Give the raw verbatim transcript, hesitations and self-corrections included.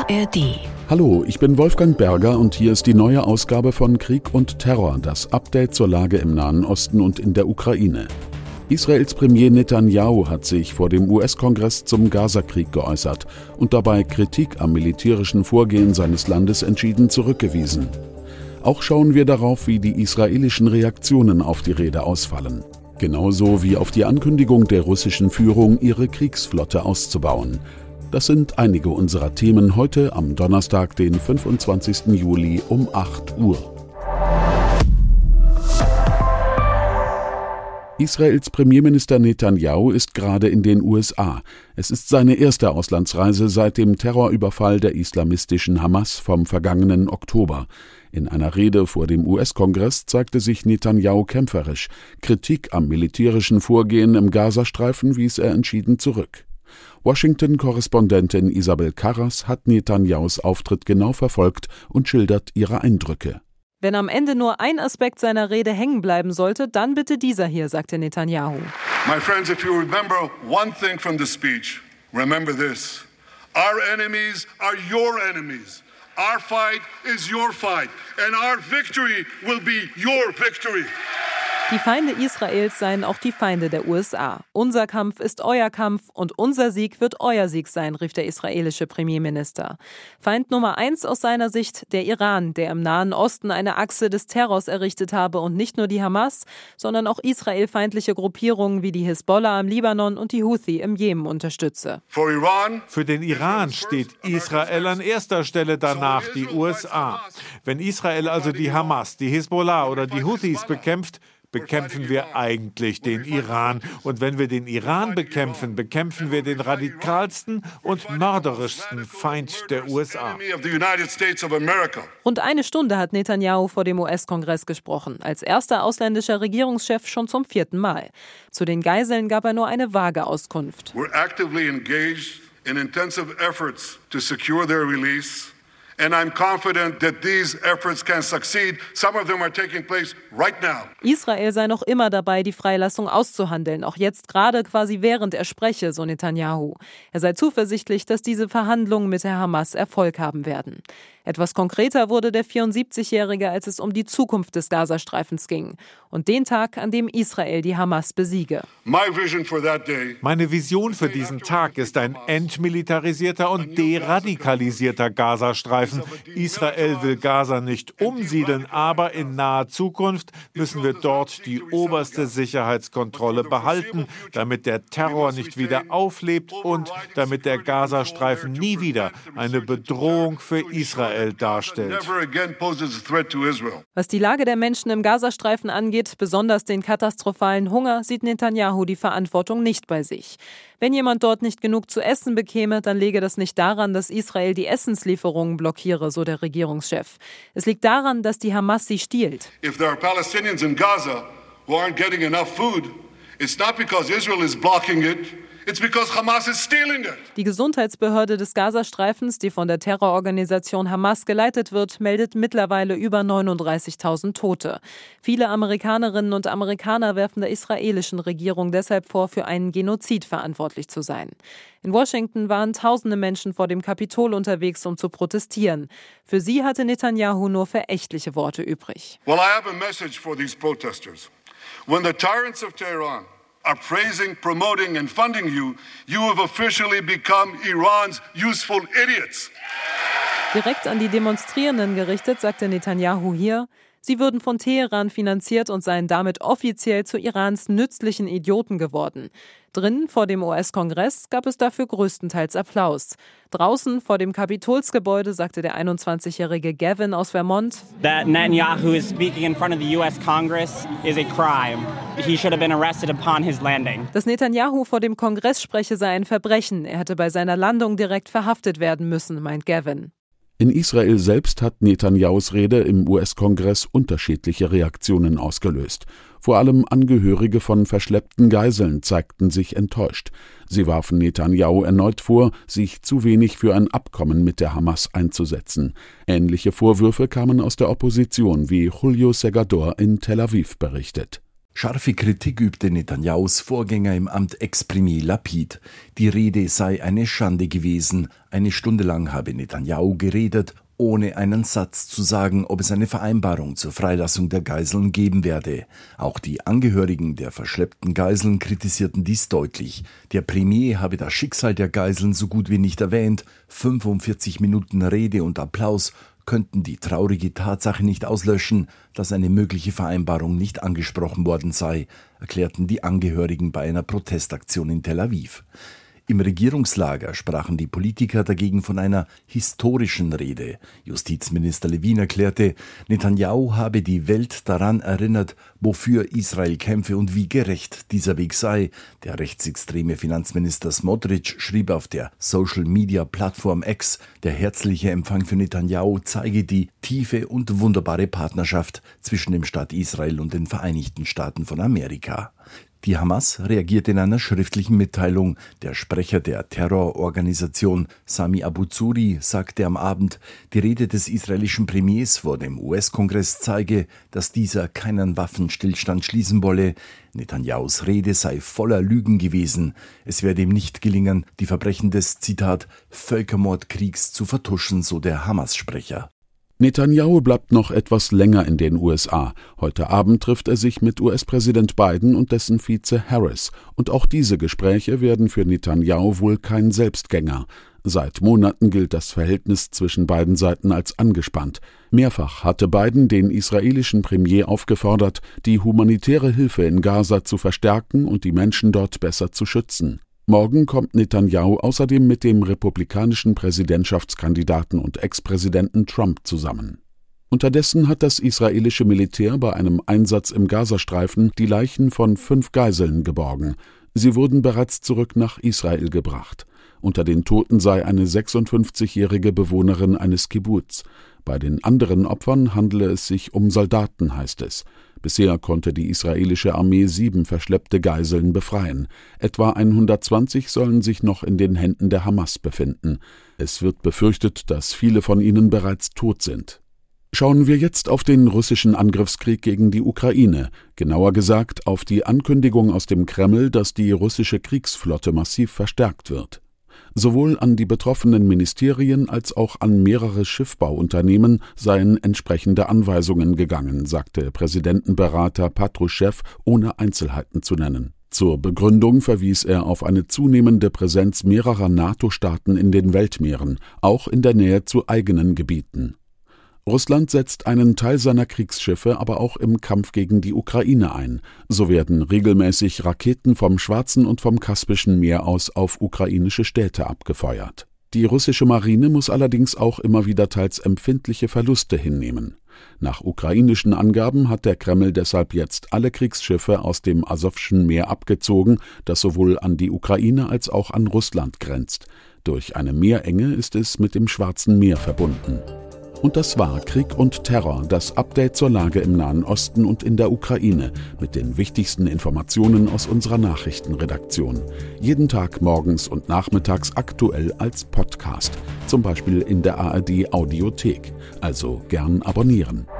A R D. Hallo, ich bin Wolfgang Berger und hier ist die neue Ausgabe von Krieg und Terror, das Update zur Lage im Nahen Osten und in der Ukraine. Israels Premier Netanyahu hat sich vor dem U S-Kongress zum Gazakrieg geäußert und dabei Kritik am militärischen Vorgehen seines Landes entschieden zurückgewiesen. Auch schauen wir darauf, wie die israelischen Reaktionen auf die Rede ausfallen. Genauso wie auf die Ankündigung der russischen Führung, ihre Kriegsflotte auszubauen. Das sind einige unserer Themen heute am Donnerstag, den fünfundzwanzigsten Juli um acht Uhr. Israels Premierminister Netanyahu ist gerade in den U S A. Es ist seine erste Auslandsreise seit dem Terrorüberfall der islamistischen Hamas vom vergangenen Oktober. In einer Rede vor dem U S-Kongress zeigte sich Netanyahu kämpferisch. Kritik am militärischen Vorgehen im Gazastreifen wies er entschieden zurück. Washington-Korrespondentin Isabel Karras hat Netanyahus Auftritt genau verfolgt und schildert ihre Eindrücke. Wenn am Ende nur ein Aspekt seiner Rede hängen bleiben sollte, dann bitte dieser hier, sagte Netanyahu. My friends, if you remember one thing from the speech, remember this. Our enemies are your enemies. Our fight is your fight. And our victory will be your victory. Die Feinde Israels seien auch die Feinde der U S A. Unser Kampf ist euer Kampf und unser Sieg wird euer Sieg sein, rief der israelische Premierminister. Feind Nummer eins aus seiner Sicht der Iran, der im Nahen Osten eine Achse des Terrors errichtet habe und nicht nur die Hamas, sondern auch israelfeindliche Gruppierungen wie die Hisbollah im Libanon und die Houthi im Jemen unterstütze. Für den Iran steht Israel an erster Stelle, danach die U S A. Wenn Israel also die Hamas, die Hisbollah oder die Houthis bekämpft, bekämpfen wir eigentlich den Iran. Und wenn wir den Iran bekämpfen, bekämpfen wir den radikalsten und mörderischsten Feind der U S A. Rund eine Stunde hat Netanyahu vor dem U S-Kongress gesprochen, als erster ausländischer Regierungschef schon zum vierten Mal. Zu den Geiseln gab er nur eine vage Auskunft. We're actively engaged in intensive efforts to secure their release. And I'm confident that these efforts can succeed. Some of them are taking place right now. Israel sei noch immer dabei, die Freilassung auszuhandeln, auch jetzt gerade quasi während er spreche, so Netanyahu. Er sei zuversichtlich, dass diese Verhandlungen mit der Hamas Erfolg haben werden. Etwas konkreter wurde der vierundsiebzigjährige, als es um die Zukunft des Gazastreifens ging und den Tag, an dem Israel die Hamas besiege. Meine Vision für diesen Tag ist ein entmilitarisierter und deradikalisierter Gazastreifen. Israel will Gaza nicht umsiedeln, aber in naher Zukunft müssen wir dort die oberste Sicherheitskontrolle behalten, damit der Terror nicht wieder auflebt und damit der Gazastreifen nie wieder eine Bedrohung für Israel darstellt. Was die Lage der Menschen im Gazastreifen angeht, besonders den katastrophalen Hunger, sieht Netanyahu die Verantwortung nicht bei sich. Wenn jemand dort nicht genug zu essen bekäme, dann läge das nicht daran, dass Israel die Essenslieferungen blockiere, so der Regierungschef. Es liegt daran, dass die Hamas sie stiehlt. If there are Palestinians in Gaza who aren't getting enough food, it's not because Israel is blocking it. It's because Hamas is stealing it. Die Gesundheitsbehörde des Gazastreifens, die von der Terrororganisation Hamas geleitet wird, meldet mittlerweile über neununddreißigtausend Tote. Viele Amerikanerinnen und Amerikaner werfen der israelischen Regierung deshalb vor, für einen Genozid verantwortlich zu sein. In Washington waren tausende Menschen vor dem Kapitol unterwegs, um zu protestieren. Für sie hatte Netanyahu nur verächtliche Worte übrig. Well, I have a message for these protesters. When the tyrants of Tehran are praising, promoting and funding you, you have officially become Iran's useful idiots. Direkt an die Demonstrierenden gerichtet, sagte Netanyahu hier, sie würden von Teheran finanziert und seien damit offiziell zu Irans nützlichen Idioten geworden. Drinnen vor dem U S-Kongress gab es dafür größtenteils Applaus. Draußen vor dem Kapitolsgebäude sagte der einundzwanzigjährige Gavin aus Vermont, That Netanyahu is speaking in front of the U S Congress is a crime. He should have been arrested upon his landing. Dass Netanyahu vor dem Kongress spreche, sei ein Verbrechen. Er hätte bei seiner Landung direkt verhaftet werden müssen, meint Gavin. In Israel selbst hat Netanyahus Rede im U S-Kongress unterschiedliche Reaktionen ausgelöst. Vor allem Angehörige von verschleppten Geiseln zeigten sich enttäuscht. Sie warfen Netanyahu erneut vor, sich zu wenig für ein Abkommen mit der Hamas einzusetzen. Ähnliche Vorwürfe kamen aus der Opposition, wie Julio Segador in Tel Aviv berichtet. Scharfe Kritik übte Netanyahus Vorgänger im Amt Ex-Premier Lapid. Die Rede sei eine Schande gewesen. Eine Stunde lang habe Netanyahu geredet, ohne einen Satz zu sagen, ob es eine Vereinbarung zur Freilassung der Geiseln geben werde. Auch die Angehörigen der verschleppten Geiseln kritisierten dies deutlich. Der Premier habe das Schicksal der Geiseln so gut wie nicht erwähnt. fünfundvierzig Minuten Rede und Applaus könnten die traurige Tatsache nicht auslöschen, dass eine mögliche Vereinbarung nicht angesprochen worden sei, erklärten die Angehörigen bei einer Protestaktion in Tel Aviv. Im Regierungslager sprachen die Politiker dagegen von einer historischen Rede. Justizminister Levin erklärte, Netanyahu habe die Welt daran erinnert, wofür Israel kämpfe und wie gerecht dieser Weg sei. Der rechtsextreme Finanzminister Smotrich schrieb auf der Social-Media-Plattform X, der herzliche Empfang für Netanyahu zeige die tiefe und wunderbare Partnerschaft zwischen dem Staat Israel und den Vereinigten Staaten von Amerika. Die Hamas reagierte in einer schriftlichen Mitteilung. Der Sprecher der Terrororganisation Sami Abu Zuhri sagte am Abend, die Rede des israelischen Premiers vor dem U S-Kongress zeige, dass dieser keinen Waffenstillstand schließen wolle. Netanyahus Rede sei voller Lügen gewesen. Es werde ihm nicht gelingen, die Verbrechen des, Zitat, Völkermordkriegs zu vertuschen, so der Hamas-Sprecher. Netanyahu bleibt noch etwas länger in den U S A. Heute Abend trifft er sich mit U S-Präsident Biden und dessen Vize Harris. Und auch diese Gespräche werden für Netanyahu wohl kein Selbstgänger. Seit Monaten gilt das Verhältnis zwischen beiden Seiten als angespannt. Mehrfach hatte Biden den israelischen Premier aufgefordert, die humanitäre Hilfe in Gaza zu verstärken und die Menschen dort besser zu schützen. Morgen kommt Netanyahu außerdem mit dem republikanischen Präsidentschaftskandidaten und Ex-Präsidenten Trump zusammen. Unterdessen hat das israelische Militär bei einem Einsatz im Gazastreifen die Leichen von fünf Geiseln geborgen. Sie wurden bereits zurück nach Israel gebracht. Unter den Toten sei eine sechsundfünfzigjährige Bewohnerin eines Kibbuz. Bei den anderen Opfern handele es sich um Soldaten, heißt es. Bisher konnte die israelische Armee sieben verschleppte Geiseln befreien. Etwa hundertzwanzig sollen sich noch in den Händen der Hamas befinden. Es wird befürchtet, dass viele von ihnen bereits tot sind. Schauen wir jetzt auf den russischen Angriffskrieg gegen die Ukraine, genauer gesagt auf die Ankündigung aus dem Kreml, dass die russische Kriegsflotte massiv verstärkt wird. Sowohl an die betroffenen Ministerien als auch an mehrere Schiffbauunternehmen seien entsprechende Anweisungen gegangen, sagte Präsidentenberater Patruschew, ohne Einzelheiten zu nennen. Zur Begründung verwies er auf eine zunehmende Präsenz mehrerer NATO-Staaten in den Weltmeeren, auch in der Nähe zu eigenen Gebieten. Russland setzt einen Teil seiner Kriegsschiffe aber auch im Kampf gegen die Ukraine ein. So werden regelmäßig Raketen vom Schwarzen und vom Kaspischen Meer aus auf ukrainische Städte abgefeuert. Die russische Marine muss allerdings auch immer wieder teils empfindliche Verluste hinnehmen. Nach ukrainischen Angaben hat der Kreml deshalb jetzt alle Kriegsschiffe aus dem Asowschen Meer abgezogen, das sowohl an die Ukraine als auch an Russland grenzt. Durch eine Meerenge ist es mit dem Schwarzen Meer verbunden. Und das war Krieg und Terror, das Update zur Lage im Nahen Osten und in der Ukraine mit den wichtigsten Informationen aus unserer Nachrichtenredaktion. Jeden Tag morgens und nachmittags aktuell als Podcast, zum Beispiel in der A R D Audiothek. Also gern abonnieren.